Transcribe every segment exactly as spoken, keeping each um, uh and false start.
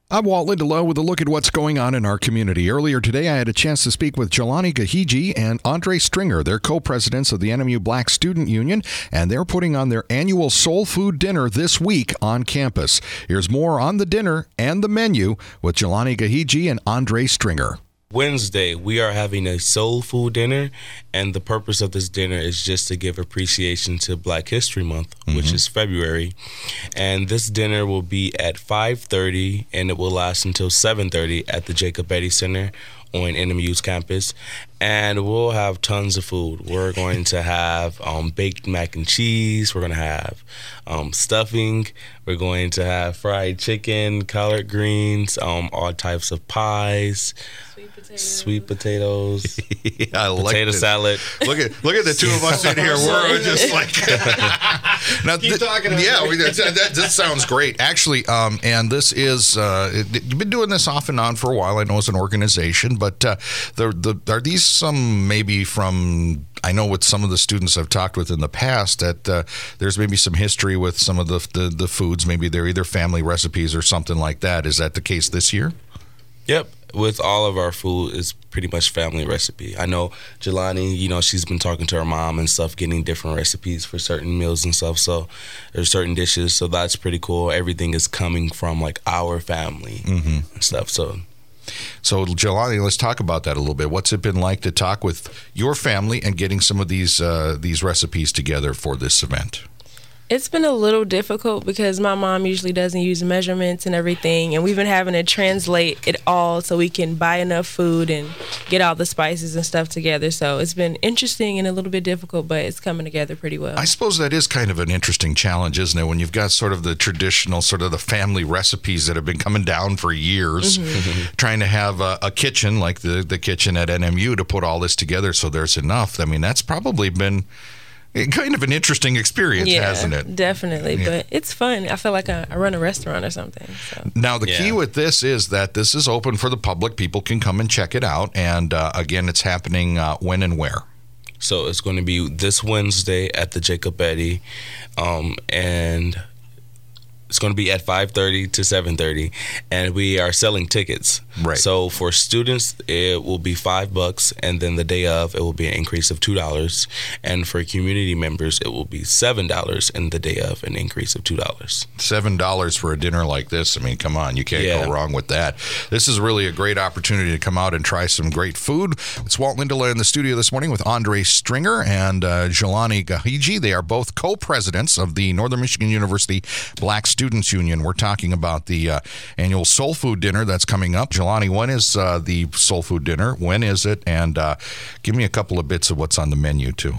I'm Walt Lindelof with a look at what's going on in our community. Earlier today, I had a chance to speak with Jelani Gahigi and Andre Stringer. They're co-presidents of the N M U Black Student Union, and they're putting on their annual Soul Food Dinner this week on campus. Here's more on the dinner and the menu with Jelani Gahigi and Andre Stringer. Wednesday, we are having a soul food dinner, and the purpose of this dinner is just to give appreciation to Black History Month, mm-hmm. which is February. And this dinner will be at five thirty, and it will last until seven thirty at the Jacob Betty Center on N M U's campus. And we'll have tons of food. We're going to have um, baked mac and cheese. We're going to have um, stuffing. We're going to have fried chicken, collard greens, um, all types of pies. Sweet potatoes. Sweet potatoes. yeah, I like potato this. salad. Look at look at the two of us in here. We're just like now, keep th- talking. About yeah, we, that, that, that sounds great, actually. Um, and this is uh, it, you've been doing this off and on for a while. I know as an organization, but uh, the the are these some maybe from? I know with some of the students I've talked with in the past that uh, there's maybe some history with some of the, the the foods. Maybe they're either family recipes or something like that. Is that the case this year? Yep. With all of our food, it's pretty much family recipe. I know Jelani, you know, she's been talking to her mom and stuff, getting different recipes for certain meals and stuff. So there's certain dishes. So that's pretty cool. Everything is coming from like our family mm-hmm. and stuff. So. So, Jelani, let's talk about that a little bit. What's it been like to talk with your family and getting some of these uh, these recipes together for this event? It's been a little difficult because my mom usually doesn't use measurements and everything, and we've been having to translate it all so we can buy enough food and get all the spices and stuff together. So it's been interesting and a little bit difficult, but it's coming together pretty well. I suppose that is kind of an interesting challenge, isn't it? When you've got sort of the traditional, sort of the family recipes that have been coming down for years, mm-hmm. trying to have a, a kitchen like the, the kitchen at N M U to put all this together so there's enough. I mean, that's probably been kind of an interesting experience, yeah, hasn't it? Definitely, yeah. But it's fun. I feel like I, I run a restaurant or something. So. Now, the yeah. key with this is that this is open for the public. People can come and check it out. And uh, again, it's happening uh, when and where? So it's going to be this Wednesday at the Jacob Betty, um, and it's going to be at five thirty to seven thirty, and we are selling tickets. Right. So for students, it will be five bucks, and then the day of, it will be an increase of two dollars. And for community members, it will be seven dollars, and the day of, an increase of two dollars. seven dollars for a dinner like this. I mean, come on, you can't yeah. go wrong with that. This is really a great opportunity to come out and try some great food. It's Walt Lindelof in the studio this morning with Andre Stringer and uh, Jelani Gahigi. They are both co-presidents of the Northern Michigan University Black Students Union. We're talking about the uh, annual Soul Food Dinner that's coming up. Jelani, when is uh, the Soul Food Dinner? When is it? And uh, give me a couple of bits of what's on the menu, too.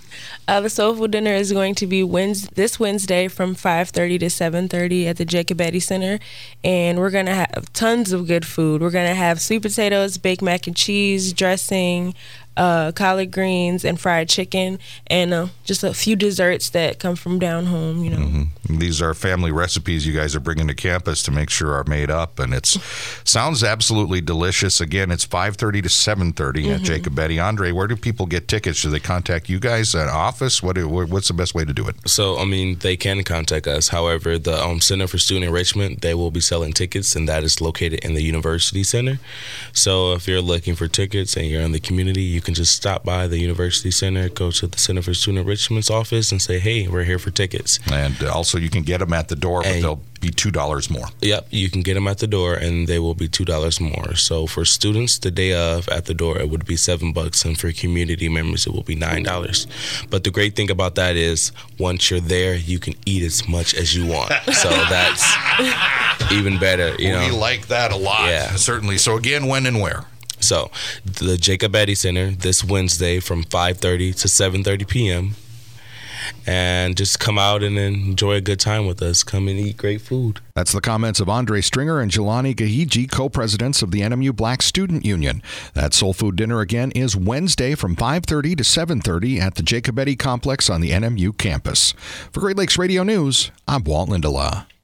Uh, the Soul Food Dinner is going to be Wednesday, this Wednesday from five thirty to seven thirty at the Jacob Betty Center. And we're going to have tons of good food. We're going to have sweet potatoes, baked mac and cheese, dressing, uh, collard greens, and fried chicken, and uh, just a few desserts that come from down home, you know. Mm-hmm. These are family recipes you guys are bringing to campus to make sure are made up, and it's sounds absolutely delicious. Again, it's five thirty to seven thirty mm-hmm. at Jacob Betty. Andre, where do people get tickets? Do they contact you guys at office? What do, what's the best way to do it? So, I mean, they can contact us. However, the um, Center for Student Enrichment, they will be selling tickets, and that is located in the University Center. So if you're looking for tickets and you're in the community, you can just stop by the University Center, go to the Center for Student Enrichment's office and say, hey, we're here for tickets. And also you can get them at the door, but and, they'll be two dollars more. Yep, you can get them at the door, and they will be two dollars more. So for students, the day of at the door, it would be seven bucks, and for community members, it will be nine dollars. But the great thing about that is once you're there, you can eat as much as you want. So that's even better. You well, know, we like that a lot. Yeah. Certainly. So again, when and where? So the Jacob Betty Center this Wednesday from five thirty to seven thirty p.m. And just come out and enjoy a good time with us. Come and eat great food. That's the comments of Andre Stringer and Jelani Gahigi, co-presidents of the N M U Black Student Union. That Soul Food Dinner again is Wednesday from five thirty to seven thirty at the Jacob Betty Complex on the N M U campus. For Great Lakes Radio News, I'm Walt Lindelof.